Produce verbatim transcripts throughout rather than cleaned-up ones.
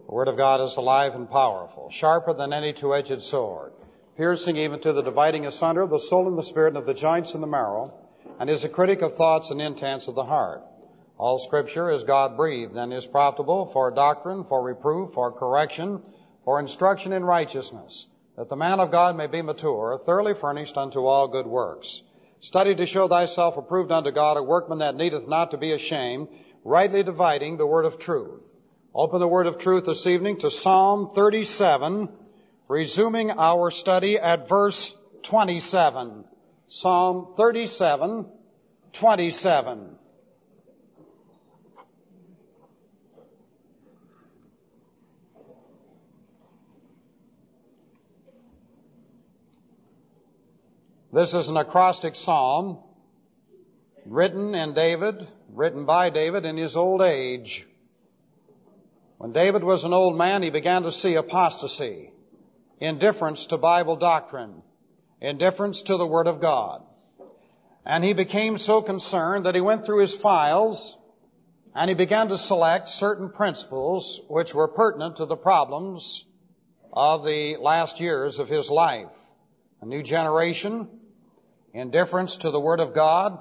The Word of God is alive and powerful, sharper than any two-edged sword, piercing even to the dividing asunder of the soul and the spirit and of the joints and the marrow, and is a critic of thoughts and intents of the heart. All Scripture is God-breathed and is profitable for doctrine, for reproof, for correction, for instruction in righteousness, that the man of God may be mature, thoroughly furnished unto all good works. Study to show thyself approved unto God, a workman that needeth not to be ashamed, rightly dividing the word of truth. Open the word of truth this evening to Psalm thirty-seven, resuming our study at verse twenty-seven. Psalm thirty-seven, twenty-seven. This is an acrostic psalm written in David, written by David in his old age. When David was an old man, he began to see apostasy, indifference to Bible doctrine, indifference to the Word of God. And he became so concerned that he went through his files and he began to select certain principles which were pertinent to the problems of the last years of his life. A new generation, indifference to the Word of God,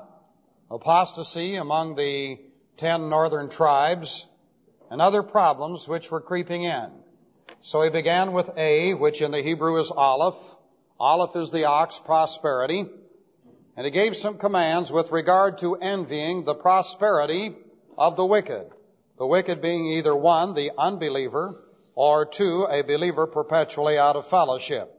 apostasy among the ten northern tribes, and other problems which were creeping in. So he began with A, which in the Hebrew is Aleph. Aleph is the ox, prosperity. And he gave some commands with regard to envying the prosperity of the wicked. The wicked being either one, the unbeliever, or two, a believer perpetually out of fellowship.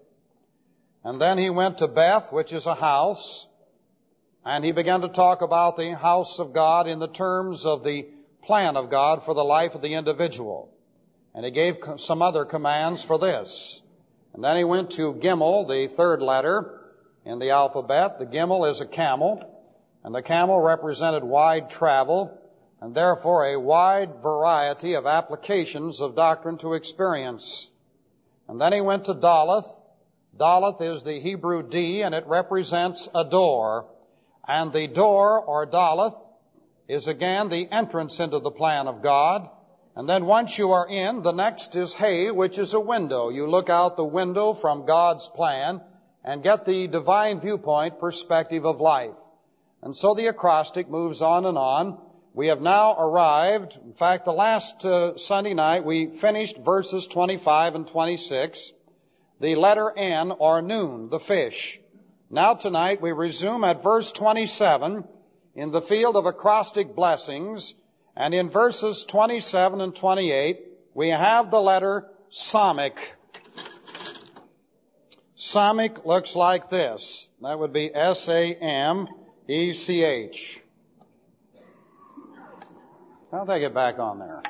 And then he went to Beth, which is a house, and he began to talk about the house of God in the terms of the plan of God for the life of the individual. And he gave some other commands for this. And then he went to Gimel, the third letter in the alphabet. The Gimel is a camel, and the camel represented wide travel, and therefore a wide variety of applications of doctrine to experience. And then he went to Daleth. Daleth is the Hebrew D, and it represents a door. And the door, or Daleth, is again the entrance into the plan of God. And then once you are in, the next is Hay, which is a window. You look out the window from God's plan and get the divine viewpoint perspective of life. And so the acrostic moves on and on. We have now arrived, in fact, the last uh, Sunday night we finished verses twenty-five and twenty-six, the letter N, or noon, the fish. Now tonight we resume at verse twenty-seven, in the field of acrostic blessings, and in verses twenty-seven and twenty-eight, we have the letter Samech. Samech looks like this. That would be S A M E C H. How'd they get back on there?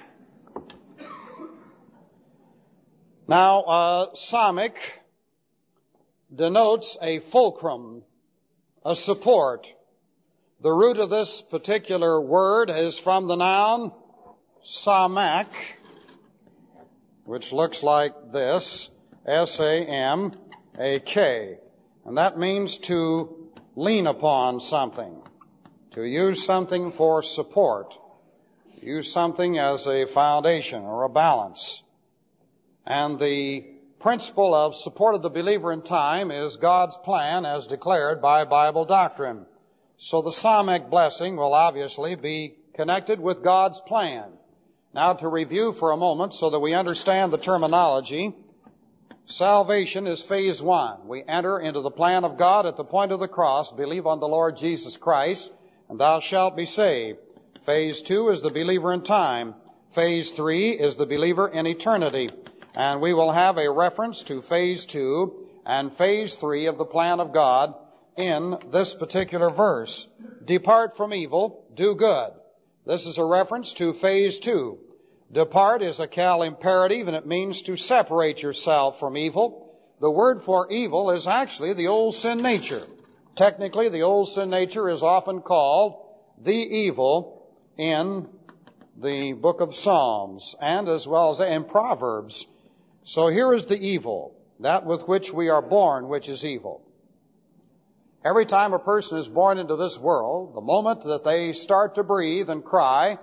Now, uh, Samech denotes a fulcrum, a support. The root of this particular word is from the noun samak, which looks like this, S A M A K. And that means to lean upon something, to use something for support, use something as a foundation or a balance. And the principle of support of the believer in time is God's plan as declared by Bible doctrine. So the Samech blessing will obviously be connected with God's plan. Now to review for a moment so that we understand the terminology, salvation is phase one. We enter into the plan of God at the point of the cross, believe on the Lord Jesus Christ, and thou shalt be saved. Phase two is the believer in time. Phase three is the believer in eternity. And we will have a reference to phase two and phase three of the plan of God in this particular verse. Depart from evil, do good. This is a reference to phase two. Depart is a cal imperative, and it means to separate yourself from evil. The word for evil is actually the old sin nature. Technically, the old sin nature is often called the evil in the book of Psalms and as well as in Proverbs. So here is the evil, that with which we are born, which is evil. Every time a person is born into this world, the moment that they start to breathe and cry,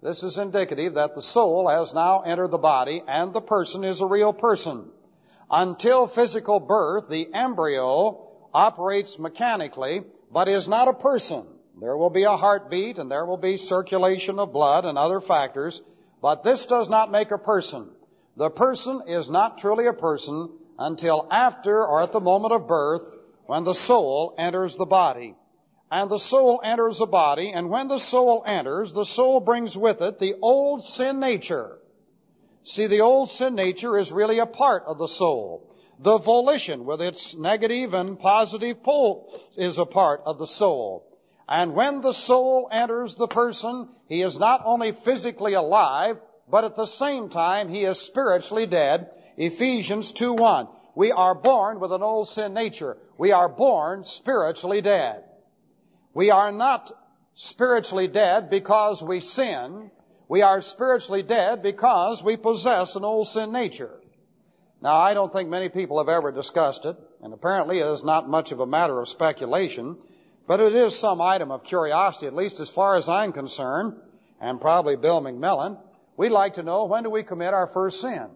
This is indicative that the soul has now entered the body and the person is a real person. Until physical birth, the embryo operates mechanically, but is not a person. There will be a heartbeat and there will be circulation of blood and other factors, but this does not make a person. The person is not truly a person until after or at the moment of birth, when the soul enters the body. And the soul enters the body, and when the soul enters, the soul brings with it the old sin nature. See, the old sin nature is really a part of the soul. The volition, with its negative and positive pole, is a part of the soul. And when the soul enters the person, he is not only physically alive, but at the same time he is spiritually dead. Ephesians two one. We are born with an old sin nature. We are born spiritually dead. We are not spiritually dead because we sin. We are spiritually dead because we possess an old sin nature. Now, I don't think many people have ever discussed it, and apparently it is not much of a matter of speculation, but it is some item of curiosity, at least as far as I'm concerned, and probably Bill McMillan. We'd like to know, when do we commit our first sin?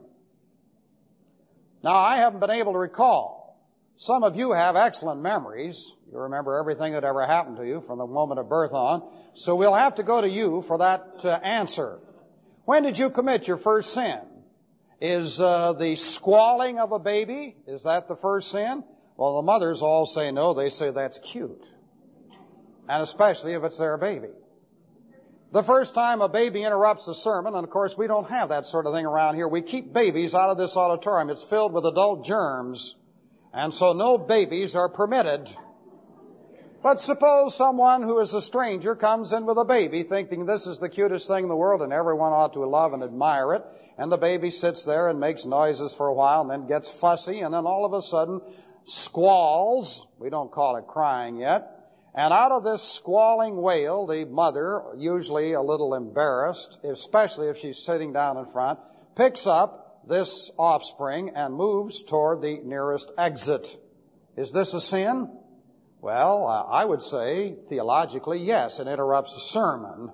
Now, I haven't been able to recall. Some of you have excellent memories. You remember everything that ever happened to you from the moment of birth on. So we'll have to go to you for that uh, answer. When did you commit your first sin? Is uh, the squalling of a baby, is that the first sin? Well, the mothers all say no. They say that's cute. And especially if it's their baby. The first time a baby interrupts the sermon, and of course we don't have that sort of thing around here. We keep babies out of this auditorium. It's filled with adult germs. And so no babies are permitted. But suppose someone who is a stranger comes in with a baby thinking this is the cutest thing in the world and everyone ought to love and admire it. And the baby sits there and makes noises for a while and then gets fussy and then all of a sudden squalls. We don't call it crying yet. And out of this squalling wail, the mother, usually a little embarrassed, especially if she's sitting down in front, picks up this offspring and moves toward the nearest exit. Is this a sin? Well, uh, I would say, theologically, yes, it interrupts the sermon.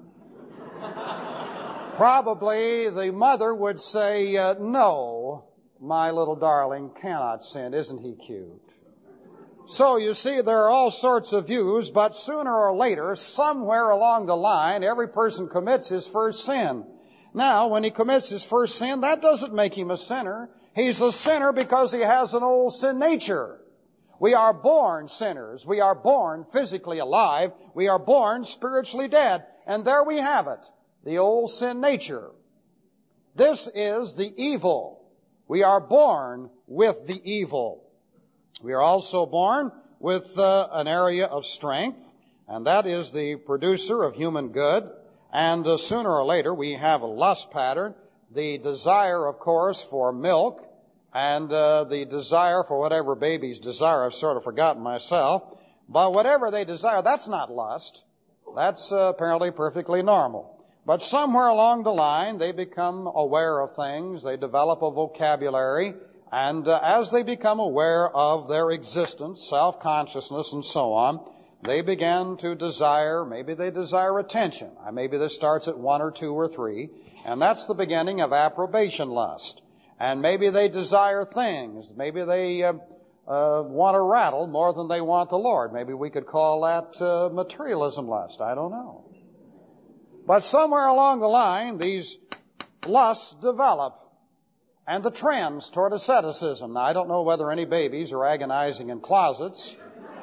Probably the mother would say, uh, no, my little darling cannot sin. Isn't he cute? So, you see, there are all sorts of views, but sooner or later, somewhere along the line, every person commits his first sin. Now, when he commits his first sin, that doesn't make him a sinner. He's a sinner because he has an old sin nature. We are born sinners. We are born physically alive. We are born spiritually dead. And there we have it, the old sin nature. This is the evil. We are born with the evil. We are also born with uh, an area of strength, and that is the producer of human good. And uh, sooner or later, we have a lust pattern, the desire, of course, for milk, and uh, the desire for whatever babies desire. I've sort of forgotten myself. But whatever they desire, that's not lust. That's uh, apparently perfectly normal. But somewhere along the line, they become aware of things. They develop a vocabulary. And uh, as they become aware of their existence, self-consciousness, and so on, they begin to desire, maybe they desire attention. Maybe this starts at one or two or three, and that's the beginning of approbation lust. And maybe they desire things. Maybe they uh, uh, want a rattle more than they want the Lord. Maybe we could call that uh, materialism lust. I don't know. But somewhere along the line, these lusts develop. And the trends toward asceticism. Now, I don't know whether any babies are agonizing in closets.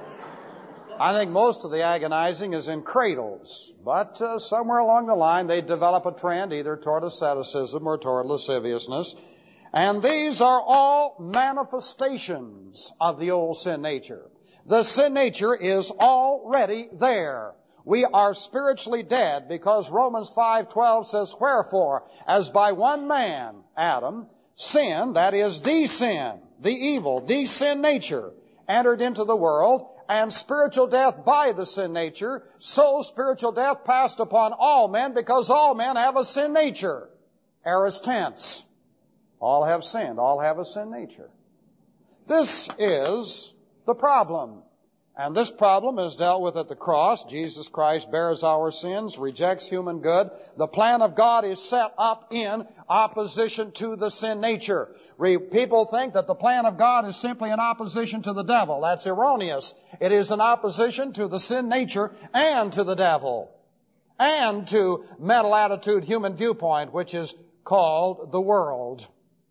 I think most of the agonizing is in cradles. But uh, somewhere along the line, they develop a trend either toward asceticism or toward lasciviousness. And these are all manifestations of the old sin nature. The sin nature is already there. We are spiritually dead because Romans five twelve says, wherefore, as by one man, Adam, sin, that is the sin, the evil, the sin nature, entered into the world, and spiritual death by the sin nature, so spiritual death passed upon all men because all men have a sin nature. Aorist tense. All have sinned. All have a sin nature. This is the problem. And this problem is dealt with at the cross. Jesus Christ bears our sins, rejects human good. The plan of God is set up in opposition to the sin nature. People think that the plan of God is simply in opposition to the devil. That's erroneous. It is in opposition to the sin nature and to the devil, and to mental attitude, human viewpoint, which is called the world.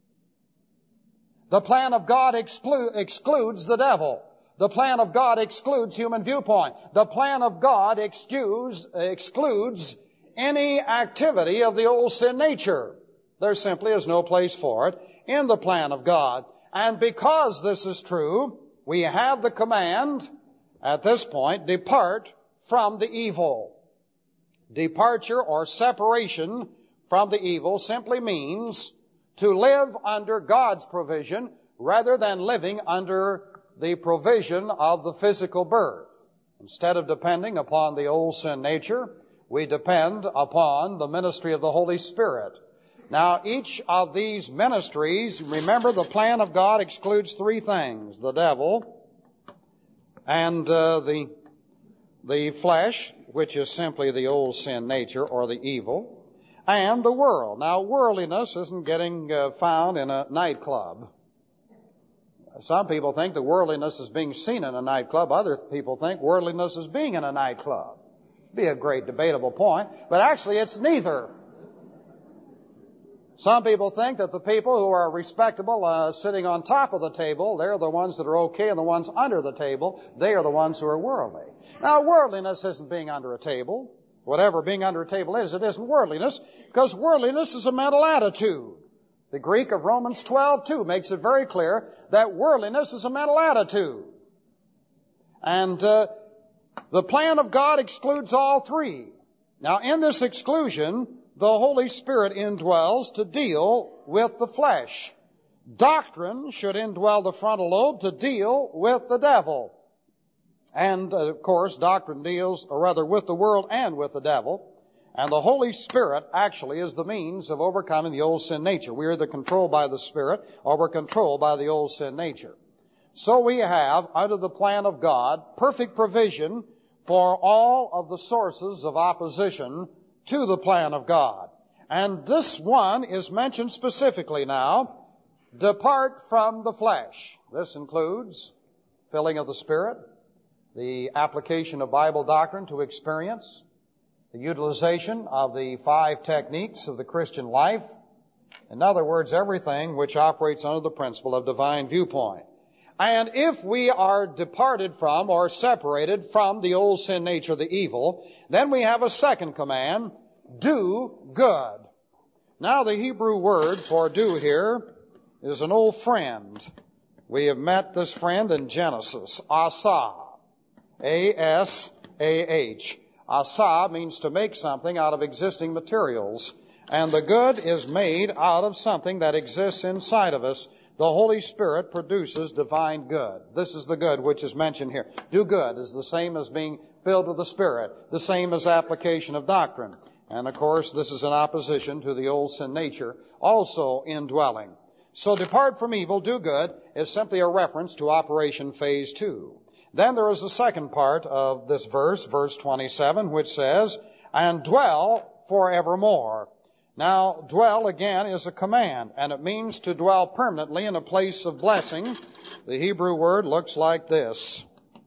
The plan of God exclu- excludes the devil. The plan of God excludes human viewpoint. The plan of God excuse, excludes any activity of the old sin nature. There simply is no place for it in the plan of God. And because this is true, we have the command at this point, depart from the evil. Departure or separation from the evil simply means to live under God's provision rather than living under the provision of the physical birth. Instead of depending upon the old sin nature, we depend upon the ministry of the Holy Spirit. Now, each of these ministries, remember, the plan of God excludes three things: the devil and uh, the the flesh, which is simply the old sin nature or the evil, and the world. Now, worldliness isn't getting uh, found in a nightclub. Some people think that worldliness is being seen in a nightclub. Other people think worldliness is being in a nightclub. Be a great debatable point, but actually it's neither. Some people think that the people who are respectable uh, sitting on top of the table, they're the ones that are okay, and the ones under the table, they are the ones who are worldly. Now, worldliness isn't being under a table. Whatever being under a table is, it isn't worldliness, because worldliness is a mental attitude. The Greek of Romans twelve two makes it very clear that worldliness is a mental attitude. And uh, the plan of God excludes all three. Now, in this exclusion, the Holy Spirit indwells to deal with the flesh. Doctrine should indwell the frontal lobe to deal with the devil. And, uh, of course, doctrine deals, or rather, with the world and with the devil. And the Holy Spirit actually is the means of overcoming the old sin nature. We are either controlled by the Spirit or we're controlled by the old sin nature. So we have, under the plan of God, perfect provision for all of the sources of opposition to the plan of God. And this one is mentioned specifically now. Depart from the flesh. This includes filling of the Spirit, the application of Bible doctrine to experience, the utilization of the five techniques of the Christian life. In other words, everything which operates under the principle of divine viewpoint. And if we are departed from or separated from the old sin nature, the evil, then we have a second command: do good. Now, the Hebrew word for do here is an old friend. We have met this friend in Genesis, Asah, A S A H. Asah means to make something out of existing materials. And the good is made out of something that exists inside of us. The Holy Spirit produces divine good. This is the good which is mentioned here. Do good is the same as being filled with the Spirit, the same as application of doctrine. And of course, this is in opposition to the old sin nature, also indwelling. So depart from evil, do good is simply a reference to operation phase two. Then there is the second part of this verse, verse twenty-seven, which says, and dwell forevermore. Now, dwell, again, is a command, and it means to dwell permanently in a place of blessing. The Hebrew word looks like this.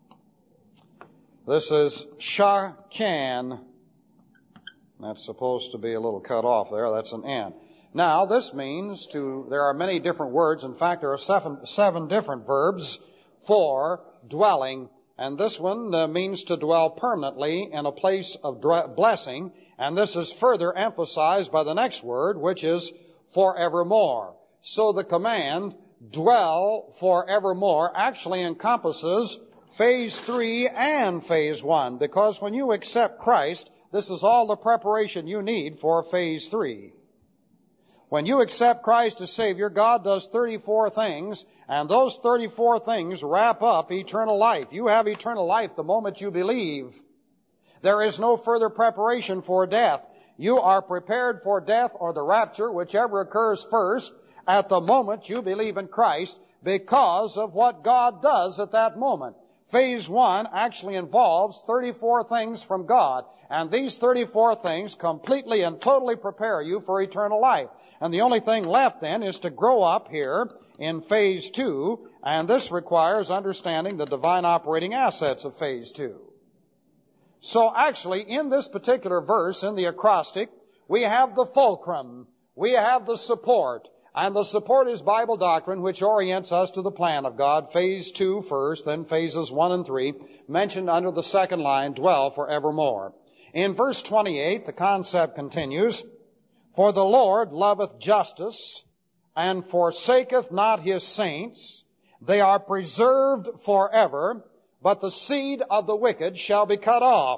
This is shakan. That's supposed to be a little cut off there. That's an N. Now, this means to, there are many different words. In fact, there are seven, seven different verbs for dwelling, and this one uh, means to dwell permanently in a place of dre- blessing, and this is further emphasized by the next word, which is forevermore. So the command, dwell forevermore, actually encompasses phase three and phase one, because when you accept Christ, this is all the preparation you need for phase three. When you accept Christ as Savior, God does thirty-four things, and those thirty-four things wrap up eternal life. You have eternal life the moment you believe. There is no further preparation for death. You are prepared for death or the rapture, whichever occurs first, at the moment you believe in Christ, because of what God does at that moment. Phase one actually involves thirty-four things from God. And these thirty-four things completely and totally prepare you for eternal life. And the only thing left then is to grow up here in phase two. And this requires understanding the divine operating assets of phase two. So actually, in this particular verse, in the acrostic, we have the fulcrum. We have the support. And the support is Bible doctrine, which orients us to the plan of God. Phase two first, then phases one and three, mentioned under the second line, dwell forevermore. In verse twenty-eight, the concept continues, for the Lord loveth justice, and forsaketh not his saints. They are preserved forever, but the seed of the wicked shall be cut off.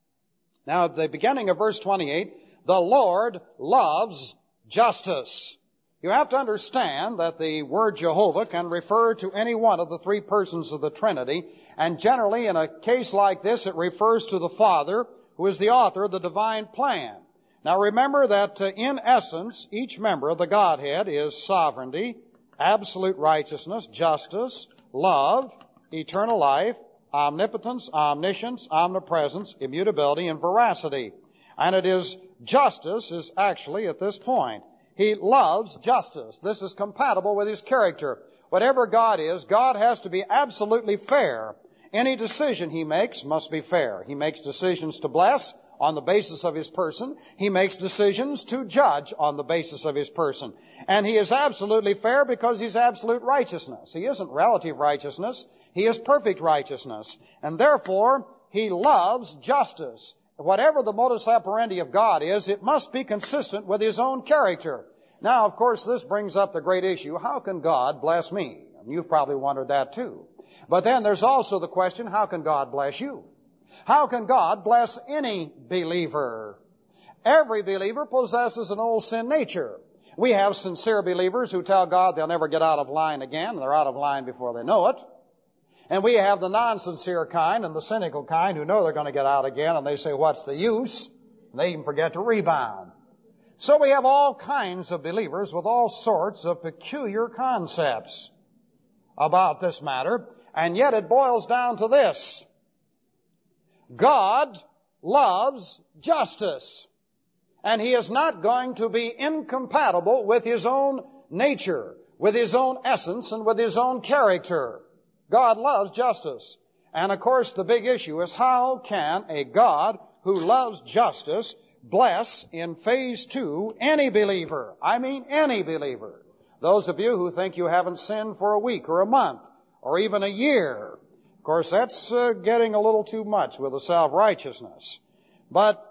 Now, at the beginning of verse twenty-eight, the Lord loves justice. You have to understand that the word Jehovah can refer to any one of the three persons of the Trinity, and generally in a case like this it refers to the Father, who is the author of the divine plan. Now remember that uh, in essence each member of the Godhead is sovereignty, absolute righteousness, justice, love, eternal life, omnipotence, omniscience, omnipresence, immutability, and veracity. And it is justice is actually at this point. He loves justice. This is compatible with his character. Whatever God is, God has to be absolutely fair. Any decision he makes must be fair. He makes decisions to bless on the basis of his person. He makes decisions to judge on the basis of his person. And he is absolutely fair because he's absolute righteousness. He isn't relative righteousness. He is perfect righteousness. And therefore, he loves justice. Whatever the modus operandi of God is, it must be consistent with his own character. Now, of course, this brings up the great issue, how can God bless me? And you've probably wondered that too. But then there's also the question, how can God bless you? How can God bless any believer? Every believer possesses an old sin nature. We have sincere believers who tell God they'll never get out of line again, and they're out of line before they know it. And we have the non-sincere kind and the cynical kind who know they're going to get out again, and they say, what's the use? And they even forget to rebound. So we have all kinds of believers with all sorts of peculiar concepts about this matter, and yet it boils down to this. God loves justice, and he is not going to be incompatible with his own nature, with his own essence, and with his own character. God loves justice. And of course the big issue is, how can a God who loves justice bless in phase two any believer? I mean any believer. Those of you who think you haven't sinned for a week or a month or even a year. Of course, that's uh, getting a little too much with the self-righteousness. But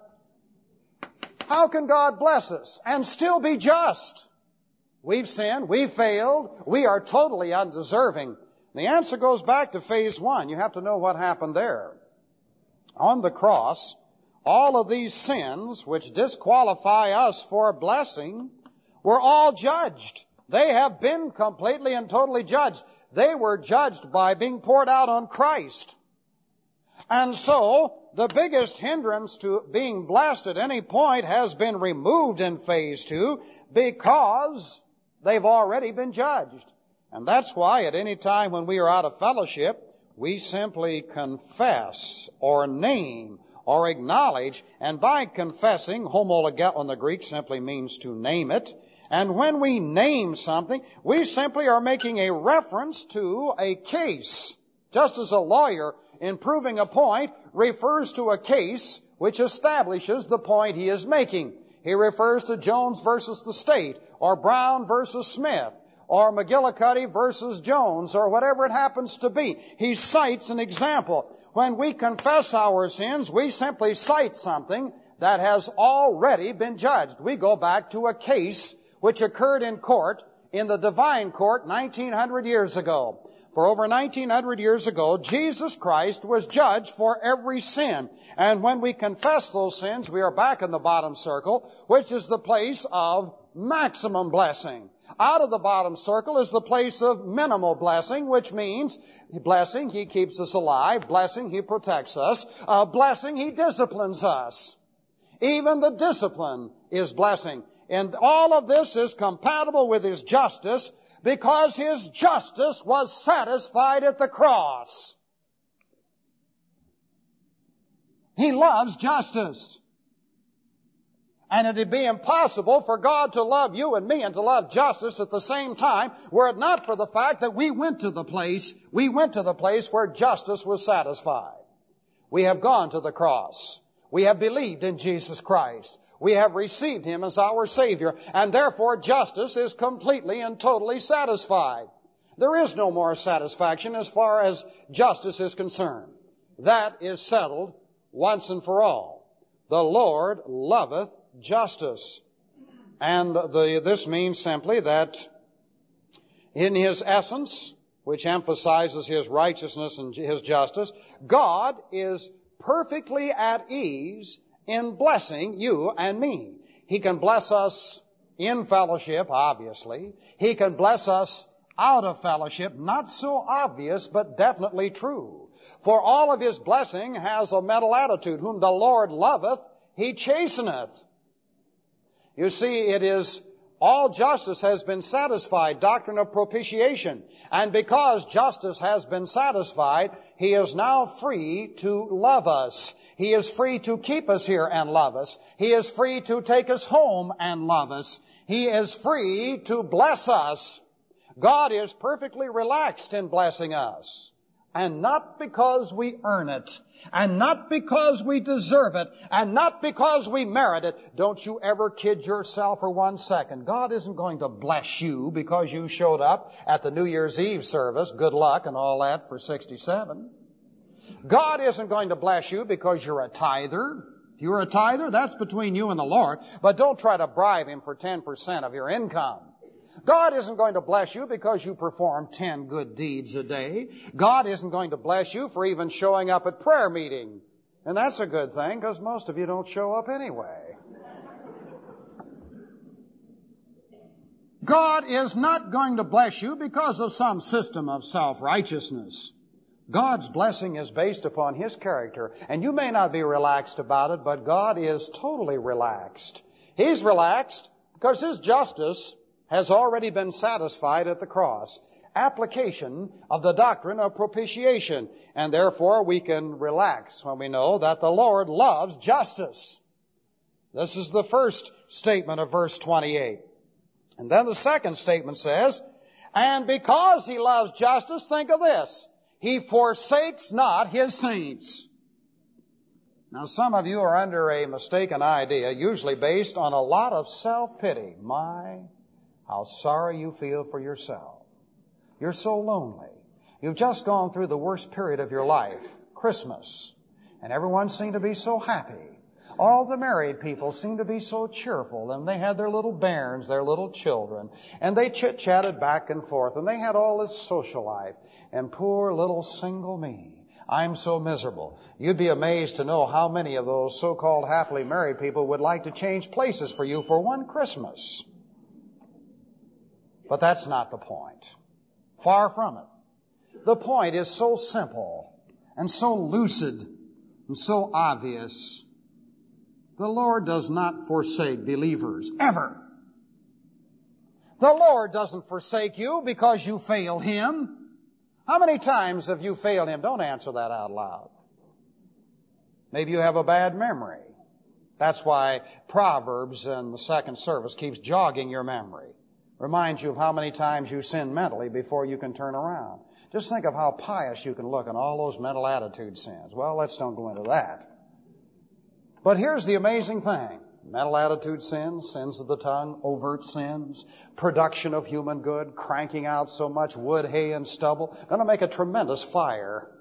how can God bless us and still be just? We've sinned, we've failed, we are totally undeserving. The answer goes back to phase one. You have to know what happened there. On the cross, all of these sins which disqualify us for blessing were all judged. They have been completely and totally judged. They were judged by being poured out on Christ. And so, the biggest hindrance to being blessed at any point has been removed in phase two because they've already been judged. And that's why at any time when we are out of fellowship, we simply confess or name or acknowledge. And by confessing, homologeton in the Greek simply means to name it. And when we name something, we simply are making a reference to a case. Just as a lawyer, in proving a point, refers to a case which establishes the point he is making. He refers to Jones versus the state, or Brown versus Smith, or McGillicuddy versus Jones, or whatever it happens to be. He cites an example. When we confess our sins, we simply cite something that has already been judged. We go back to a case which occurred in court, in the divine court, nineteen hundred years ago. For over nineteen hundred years ago, Jesus Christ was judged for every sin. And when we confess those sins, we are back in the bottom circle, which is the place of maximum blessing. Out of the bottom circle is the place of minimal blessing, which means blessing, he keeps us alive. Blessing, he protects us. Uh, blessing, he disciplines us. Even the discipline is blessing. And all of this is compatible with his justice because his justice was satisfied at the cross. He loves justice. And it'd be impossible for God to love you and me and to love justice at the same time were it not for the fact that we went to the place, we went to the place where justice was satisfied. We have gone to the cross. We have believed in Jesus Christ. We have received Him as our Savior, and therefore justice is completely and totally satisfied. There is no more satisfaction as far as justice is concerned. That is settled once and for all. The Lord loveth justice. And the, this means simply that in His essence, which emphasizes His righteousness and His justice, God is perfectly at ease in blessing you and me. He can bless us in fellowship, obviously. He can bless us out of fellowship, not so obvious, but definitely true. For all of His blessing has a mental attitude. Whom the Lord loveth, He chasteneth. You see, it is all justice has been satisfied, doctrine of propitiation. And because justice has been satisfied, He is now free to love us. He is free to keep us here and love us. He is free to take us home and love us. He is free to bless us. God is perfectly relaxed in blessing us. And not because we earn it, and not because we deserve it, and not because we merit it. Don't you ever kid yourself for one second. God isn't going to bless you because you showed up at the New Year's Eve service, good luck and all that for sixty-seven. God isn't going to bless you because you're a tither. If you're a tither, that's between you and the Lord. But don't try to bribe Him for ten percent of your income. God isn't going to bless you because you perform ten good deeds a day. God isn't going to bless you for even showing up at prayer meeting. And that's a good thing because most of you don't show up anyway. God is not going to bless you because of some system of self-righteousness. God's blessing is based upon His character. And you may not be relaxed about it, but God is totally relaxed. He's relaxed because His justice has already been satisfied at the cross. Application of the doctrine of propitiation. And therefore we can relax when we know that the Lord loves justice. This is the first statement of verse twenty-eight. And then the second statement says, and because He loves justice, think of this, He forsakes not His saints. Now some of you are under a mistaken idea, usually based on a lot of self-pity. My How sorry you feel for yourself. You're so lonely. You've just gone through the worst period of your life, Christmas, and everyone seemed to be so happy. All the married people seemed to be so cheerful, and they had their little bairns, their little children, and they chit-chatted back and forth, and they had all this social life. And poor little single me, I'm so miserable. You'd be amazed to know how many of those so-called happily married people would like to change places for you for one Christmas. But that's not the point. Far from it. The point is so simple and so lucid and so obvious. The Lord does not forsake believers, ever. The Lord doesn't forsake you because you failed Him. How many times have you failed Him? Don't answer that out loud. Maybe you have a bad memory. That's why Proverbs in the second service keeps jogging your memory. Reminds you of how many times you sinned mentally before you can turn around. Just think of how pious you can look in all those mental attitude sins. Well, let's don't go into that. But here's the amazing thing. Mental attitude sins, sins of the tongue, overt sins, production of human good, cranking out so much wood, hay, and stubble, going to make a tremendous fire.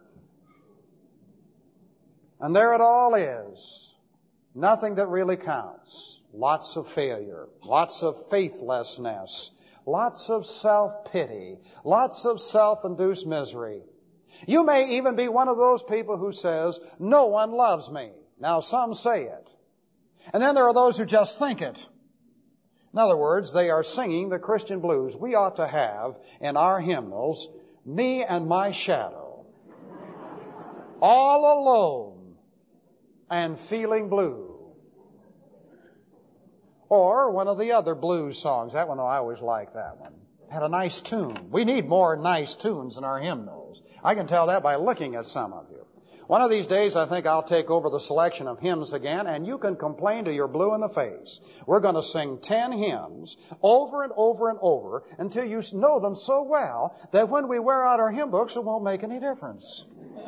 And there it all is. Nothing that really counts. Lots of failure, lots of faithlessness, lots of self-pity, lots of self-induced misery. You may even be one of those people who says, no one loves me. Now, some say it. And then there are those who just think it. In other words, they are singing the Christian blues. We ought to have in our hymnals, me and my shadow, all alone and feeling blue. Or one of the other blues songs. That one, oh, I always liked that one. Had a nice tune. We need more nice tunes in our hymnals. I can tell that by looking at some of you. One of these days, I think I'll take over the selection of hymns again, and you can complain till you're blue in the face. We're going to sing ten hymns over and over and over until you know them so well that when we wear out our hymn books, it won't make any difference.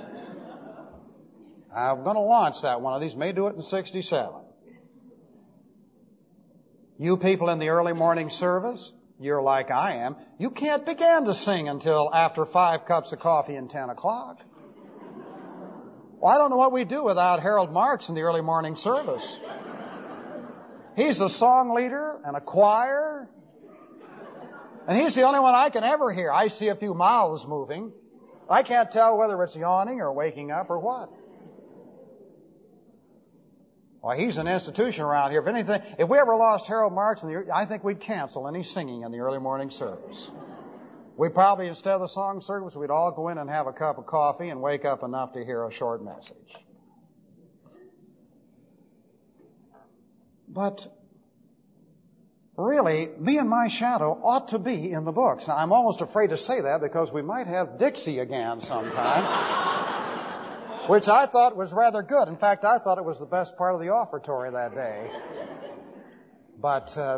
I'm going to launch that one of these. May do it in sixty-seven. You people in the early morning service, you're like I am. You can't begin to sing until after five cups of coffee and ten o'clock. Well, I don't know what we do without Harold Marks in the early morning service. He's a song leader and a choir. And he's the only one I can ever hear. I see a few mouths moving. I can't tell whether it's yawning or waking up or what. Well, he's an institution around here. If anything, if we ever lost Harold Marks, in the, I think we'd cancel any singing in the early morning service. We probably, instead of the song service, we'd all go in and have a cup of coffee and wake up enough to hear a short message. But really, me and my shadow ought to be in the books. Now, I'm almost afraid to say that because we might have Dixie again sometime, which I thought was rather good. In fact, I thought it was the best part of the offertory that day. But uh,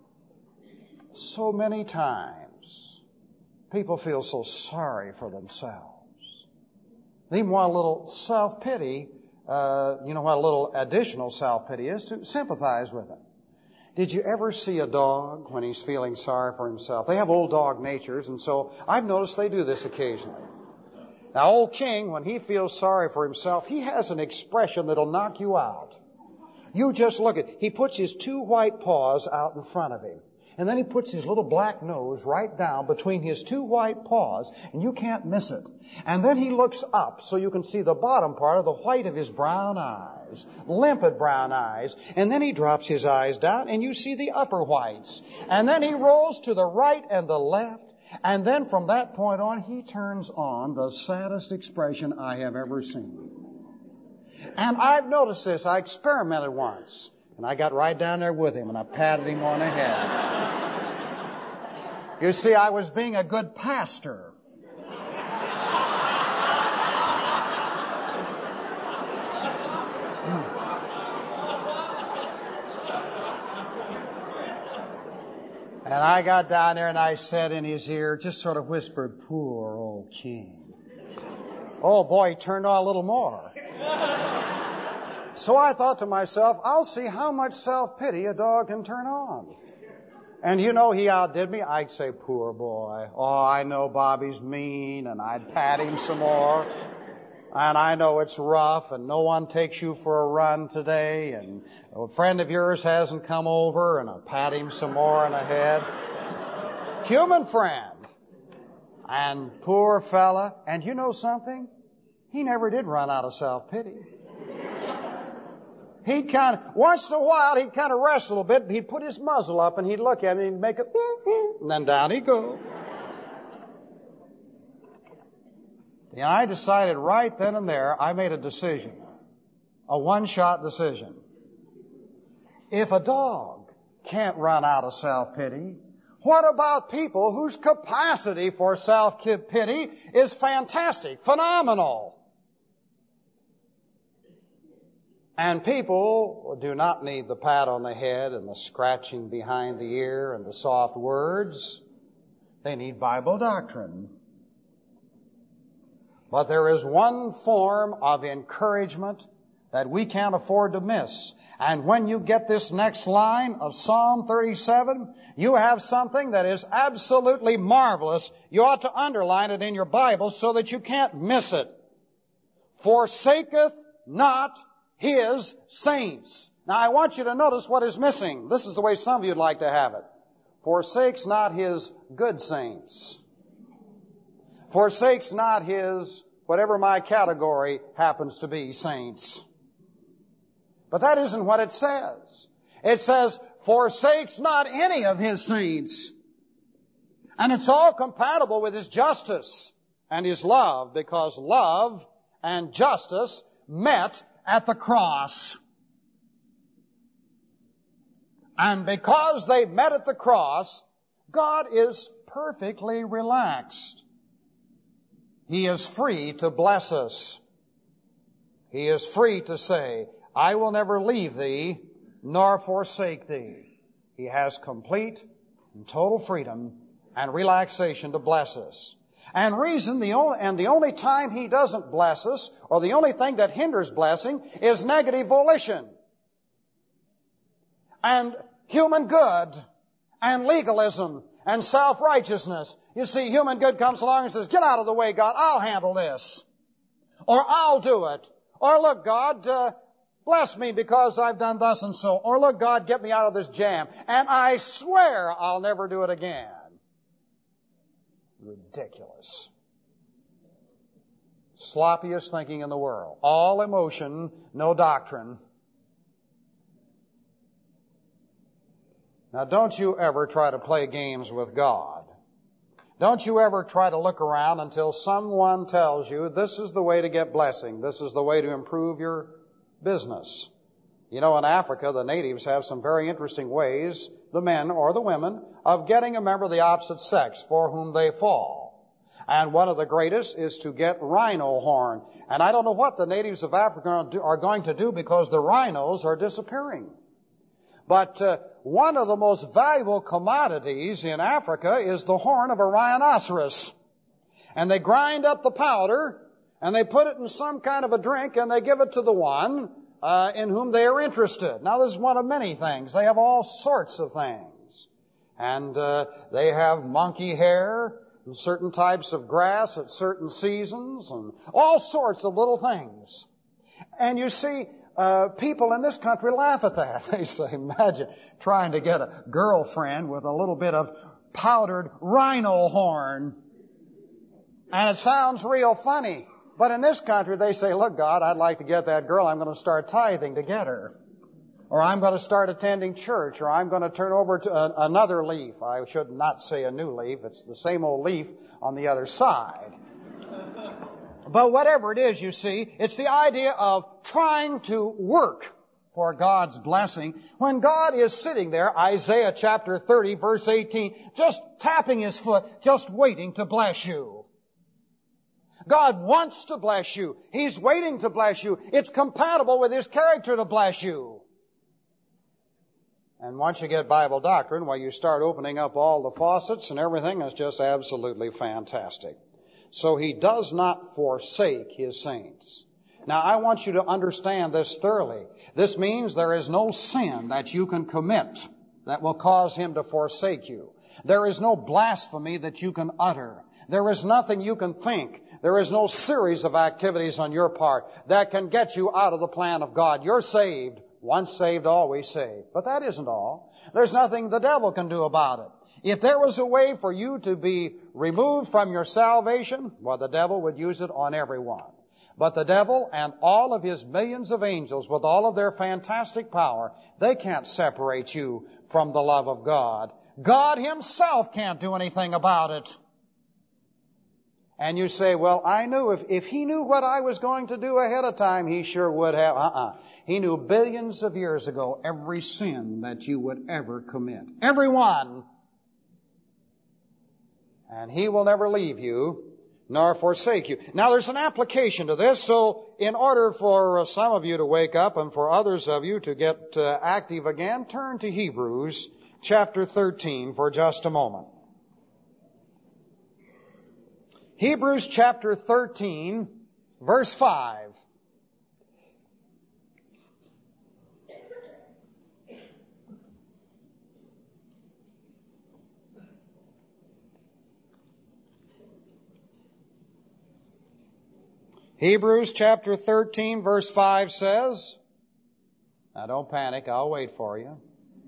so many times, people feel so sorry for themselves. They even want a little self-pity, uh, you know what a little additional self-pity is? To sympathize with them. Did you ever see a dog when he's feeling sorry for himself? They have old dog natures, and so I've noticed they do this occasionally. Now, old King, when he feels sorry for himself, he has an expression that'll knock you out. You just look at, he puts his two white paws out in front of him. And then he puts his little black nose right down between his two white paws, and you can't miss it. And then he looks up so you can see the bottom part of the white of his brown eyes, limpid brown eyes. And then he drops his eyes down, and you see the upper whites. And then he rolls to the right and the left. And then from that point on, he turns on the saddest expression I have ever seen. And I've noticed this. I experimented once. And I got right down there with him, and I patted him on the head. You see, I was being a good pastor. And I got down there, and I said in his ear, just sort of whispered, "Poor old King." Oh, boy, he turned on a little more. So I thought to myself, I'll see how much self-pity a dog can turn on. And you know, he outdid me. I'd say, "Poor boy. Oh, I know Bobby's mean," and I'd pat him some more. And I know it's rough, and no one takes you for a run today, and a friend of yours hasn't come over, and I'll pat him some more in the head. Human friend. And poor fella. And you know something? He never did run out of self-pity. He'd kind of, once in a while, he'd kind of rest a little bit, he'd put his muzzle up, and he'd look at me and make it, and then down he'd go. And I decided right then and there, I made a decision, a one-shot decision. If a dog can't run out of self-pity, what about people whose capacity for self-pity is fantastic, phenomenal? And people do not need the pat on the head and the scratching behind the ear and the soft words. They need Bible doctrine. But there is one form of encouragement that we can't afford to miss. And when you get this next line of Psalm thirty-seven, you have something that is absolutely marvelous. You ought to underline it in your Bible so that you can't miss it. Forsaketh not His saints. Now, I want you to notice what is missing. This is the way some of you would like to have it. Forsakes not His good saints. Forsakes not His, whatever my category happens to be, saints. But that isn't what it says. It says, forsakes not any of His saints. And it's all compatible with His justice and His love, because love and justice met at the cross. And because they met at the cross, God is perfectly relaxed. He is free to bless us. He is free to say, I will never leave thee nor forsake thee. He has complete and total freedom and relaxation to bless us. And reason, the only, and the only time He doesn't bless us, or the only thing that hinders blessing, is negative volition and human good and legalism and self-righteousness. You see, human good comes along and says, get out of the way, God, I'll handle this. Or I'll do it. Or look, God, uh, bless me because I've done thus and so. Or look, God, get me out of this jam. And I swear I'll never do it again. Ridiculous. Sloppiest thinking in the world. All emotion, no doctrine. Now, don't you ever try to play games with God. Don't you ever try to look around until someone tells you this is the way to get blessing. This is the way to improve your business. You know, in Africa, the natives have some very interesting ways, the men or the women, of getting a member of the opposite sex for whom they fall. And one of the greatest is to get rhino horn. And I don't know what the natives of Africa are going to do because the rhinos are disappearing. But uh, one of the most valuable commodities in Africa is the horn of a rhinoceros. And they grind up the powder, and they put it in some kind of a drink, and they give it to the one uh, in whom they are interested. Now, this is one of many things. They have all sorts of things. And uh, they have monkey hair and certain types of grass at certain seasons and all sorts of little things. And you see, Uh, people in this country laugh at that. They say, imagine trying to get a girlfriend with a little bit of powdered rhino horn. And it sounds real funny. But in this country, they say, look, God, I'd like to get that girl. I'm going to start tithing to get her. Or I'm going to start attending church. Or I'm going to turn over to a, another leaf. I should not say a new leaf. It's the same old leaf on the other side. But whatever it is, you see, it's the idea of trying to work for God's blessing when God is sitting there, Isaiah chapter thirty, verse eighteen, just tapping His foot, just waiting to bless you. God wants to bless you. He's waiting to bless you. It's compatible with His character to bless you. And once you get Bible doctrine, well, you start opening up all the faucets and everything is just absolutely fantastic. So He does not forsake His saints. Now, I want you to understand this thoroughly. This means there is no sin that you can commit that will cause Him to forsake you. There is no blasphemy that you can utter. There is nothing you can think. There is no series of activities on your part that can get you out of the plan of God. You're saved. Once saved, always saved. But that isn't all. There's nothing the devil can do about it. If there was a way for you to be removed from your salvation, well, the devil would use it on everyone. But the devil and all of his millions of angels, with all of their fantastic power, they can't separate you from the love of God. God Himself can't do anything about it. And you say, well, I knew if, if He knew what I was going to do ahead of time, He sure would have. Uh-uh. He knew billions of years ago every sin that you would ever commit. Every one. And He will never leave you nor forsake you. Now, there's an application to this. So in order for some of you to wake up and for others of you to get uh, active again, turn to Hebrews chapter thirteen for just a moment. Hebrews chapter thirteen, verse five. Hebrews chapter thirteen, verse five says, now don't panic, I'll wait for you.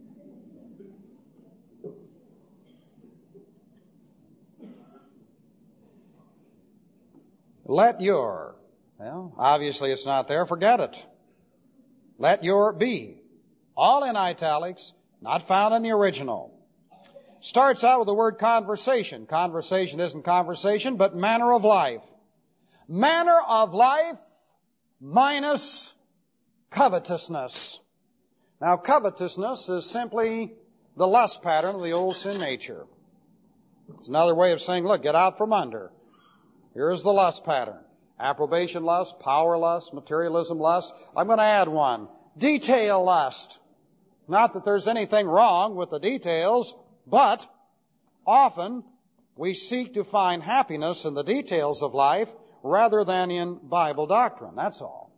Let your, well, obviously it's not there, forget it. Let your be. All in italics, not found in the original. Starts out with the word conversation. Conversation isn't conversation, but manner of life. Manner of life minus covetousness. Now, covetousness is simply the lust pattern of the old sin nature. It's another way of saying, look, get out from under. Here's the lust pattern. Approbation lust, power lust, materialism lust. I'm going to add one. Detail lust. Not that there's anything wrong with the details, but often we seek to find happiness in the details of life rather than in Bible doctrine. That's all.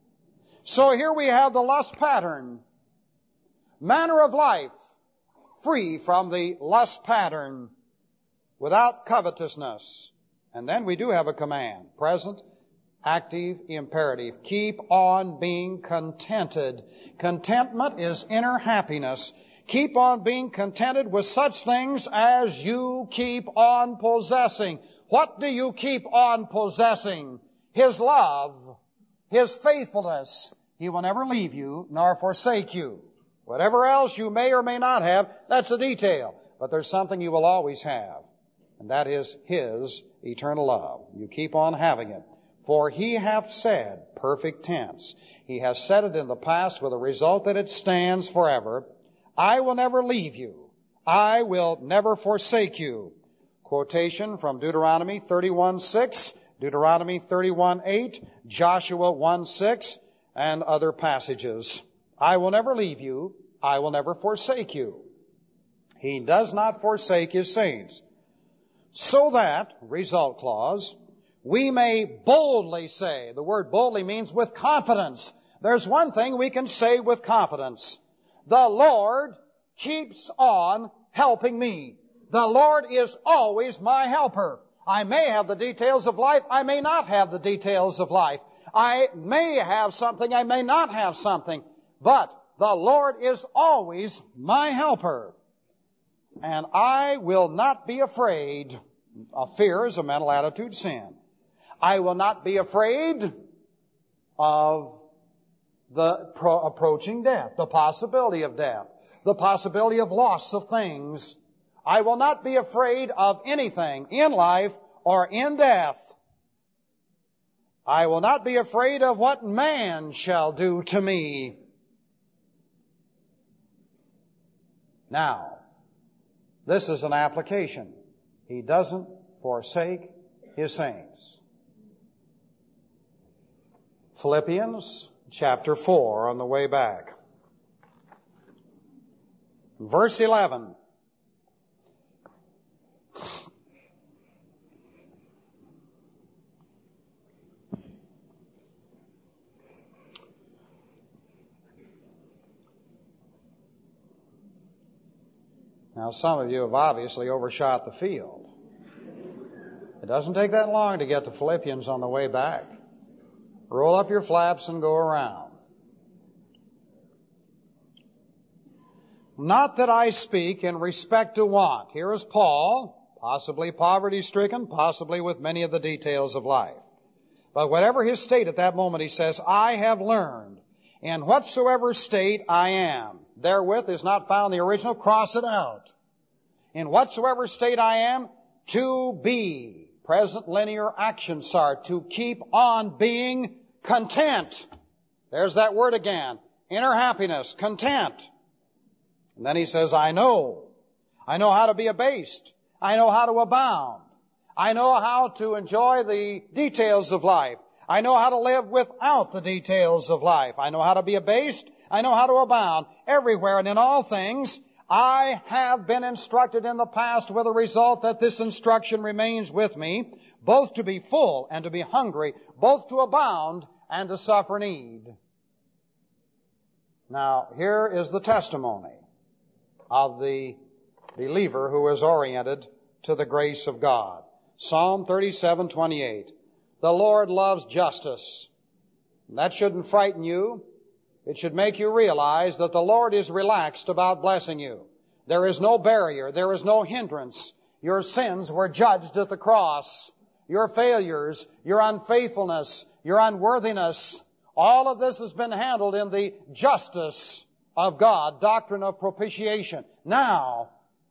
So here we have the lust pattern. Manner of life, free from the lust pattern, without covetousness. And then we do have a command. Present, active, imperative. Keep on being contented. Contentment is inner happiness. Keep on being contented with such things as you keep on possessing. What do you keep on possessing? His love, His faithfulness. He will never leave you nor forsake you. Whatever else you may or may not have, that's a detail. But there's something you will always have, and that is His eternal love. You keep on having it. For He hath said, perfect tense, He has said it in the past with the result that it stands forever, I will never leave you. I will never forsake you. Quotation from Deuteronomy thirty-one six, Deuteronomy thirty-one eight, Joshua one six, and other passages. I will never leave you. I will never forsake you. He does not forsake His saints. So that, result clause, we may boldly say, the word boldly means with confidence. There's one thing we can say with confidence. The Lord keeps on helping me. The Lord is always my helper. I may have the details of life. I may not have the details of life. I may have something. I may not have something. But the Lord is always my helper. And I will not be afraid. A fear is a mental attitude sin. I will not be afraid of the pro- approaching death, the possibility of death, the possibility of loss of things. I will not be afraid of anything in life or in death. I will not be afraid of what man shall do to me. Now, this is an application. He doesn't forsake His saints. Philippians chapter four on the way back. Verse eleven. Now, some of you have obviously overshot the field. It doesn't take that long to get to Philippians on the way back. Roll up your flaps and go around. Not that I speak in respect to want. Here is Paul, possibly poverty-stricken, possibly with many of the details of life. But whatever his state at that moment, he says, I have learned, in whatsoever state I am. Therewith is not found the original. Cross it out. In whatsoever state I am, to be. Present linear action start. To keep on being content. There's that word again. Inner happiness. Content. And then he says, I know. I know how to be abased. I know how to abound. I know how to enjoy the details of life. I know how to live without the details of life. I know how to be abased. I know how to abound everywhere and in all things. I have been instructed in the past with the result that this instruction remains with me, both to be full and to be hungry, both to abound and to suffer need. Now, here is the testimony of the believer who is oriented to the grace of God. Psalm thirty-seven twenty-eight. The Lord loves justice. That shouldn't frighten you. It should make you realize that the Lord is relaxed about blessing you. There is no barrier. There is no hindrance. Your sins were judged at the cross. Your failures, your unfaithfulness, your unworthiness, all of this has been handled in the justice of God, doctrine of propitiation. Now,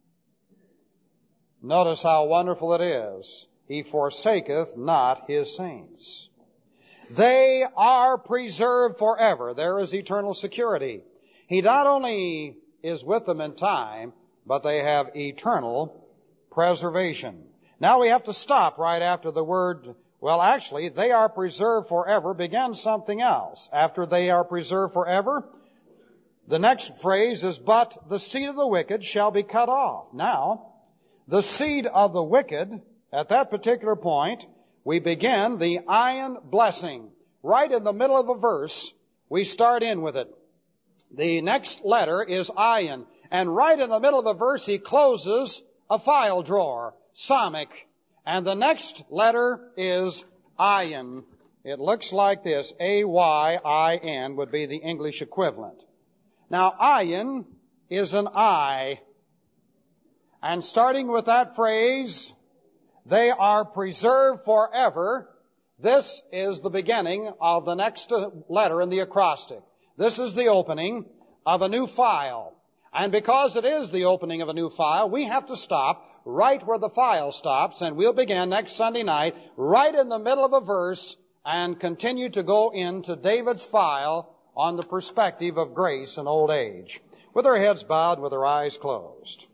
notice how wonderful it is. He forsaketh not His saints. They are preserved forever. There is eternal security. He not only is with them in time, but they have eternal preservation. Now we have to stop right after the word Well, actually, they are preserved forever begins something else. After they are preserved forever, the next phrase is, but the seed of the wicked shall be cut off. Now, the seed of the wicked, at that particular point, we begin the ayin blessing. Right in the middle of the verse, we start in with it. The next letter is ayin. And right in the middle of the verse, he closes a file drawer, Samik. And the next letter is ayin. It looks like this. A Y I N would be the English equivalent. Now, ayin is an I. And starting with that phrase, they are preserved forever. This is the beginning of the next letter in the acrostic. This is the opening of a new file. And because it is the opening of a new file, we have to stop right where the file stops, and we'll begin next Sunday night right in the middle of a verse and continue to go into David's file on the perspective of grace and old age. With our heads bowed, with our eyes closed.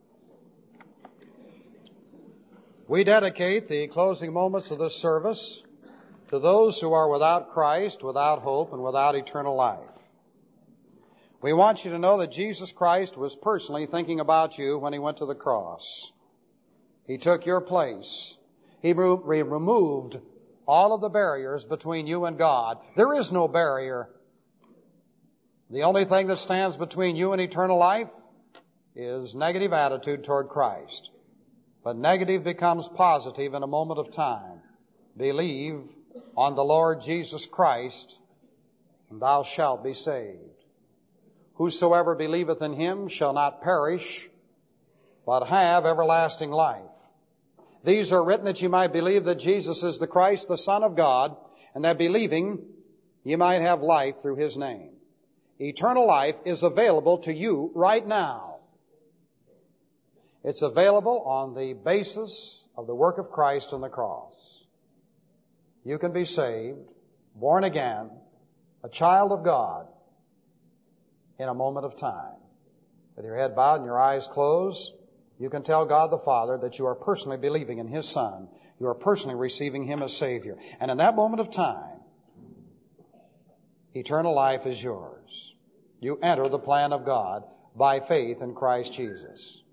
We dedicate the closing moments of this service to those who are without Christ, without hope, and without eternal life. We want you to know that Jesus Christ was personally thinking about you when he went to the cross. He took your place. He re- removed all of the barriers between you and God. There is no barrier. The only thing that stands between you and eternal life is negative attitude toward Christ. But negative becomes positive in a moment of time. Believe on the Lord Jesus Christ, and thou shalt be saved. Whosoever believeth in him shall not perish, but have everlasting life. These are written that you might believe that Jesus is the Christ, the Son of God, and that believing you might have life through his name. Eternal life is available to you right now. It's available on the basis of the work of Christ on the cross. You can be saved, born again, a child of God, in a moment of time. With your head bowed and your eyes closed, you can tell God the Father that you are personally believing in his Son. You are personally receiving him as Savior. And in that moment of time, eternal life is yours. You enter the plan of God by faith in Christ Jesus.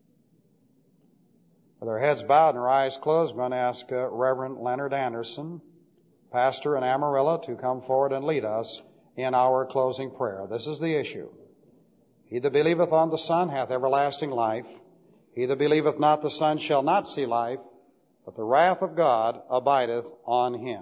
With our heads bowed and our eyes closed, we're going to ask uh, Reverend Leonard Anderson, pastor in Amarillo, to come forward and lead us in our closing prayer. This is the issue. He that believeth on the Son hath everlasting life. He that believeth not the Son shall not see life, but the wrath of God abideth on him.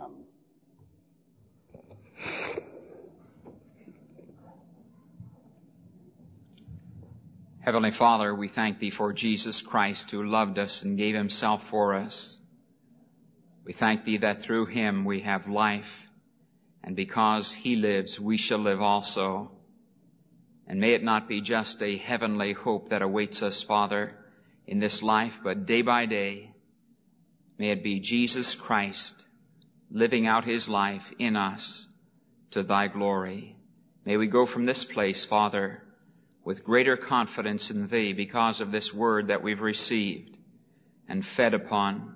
Heavenly Father, we thank Thee for Jesus Christ who loved us and gave Himself for us. We thank Thee that through Him we have life, and because He lives, we shall live also. And may it not be just a heavenly hope that awaits us, Father, in this life, but day by day, may it be Jesus Christ living out His life in us to Thy glory. May we go from this place, Father, with greater confidence in Thee because of this word that we've received and fed upon.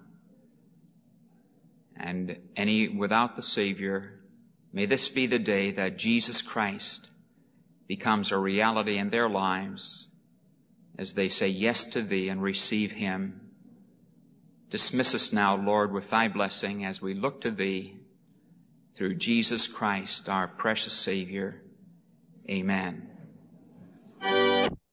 And any without the Savior, may this be the day that Jesus Christ becomes a reality in their lives as they say yes to Thee and receive Him. Dismiss us now, Lord, with Thy blessing as we look to Thee through Jesus Christ, our precious Savior. Amen.